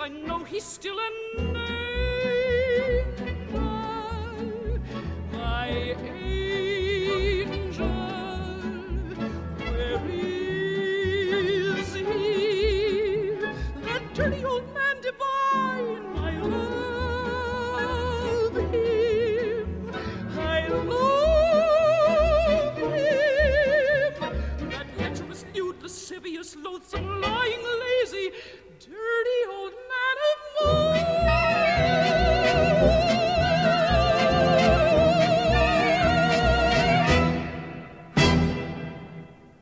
I know he's still an angel, my angel. Where is he? That dirty old man divine, I love him, I love him. That lecherous, lewd, lascivious, loathsome, lying, lazy, dirty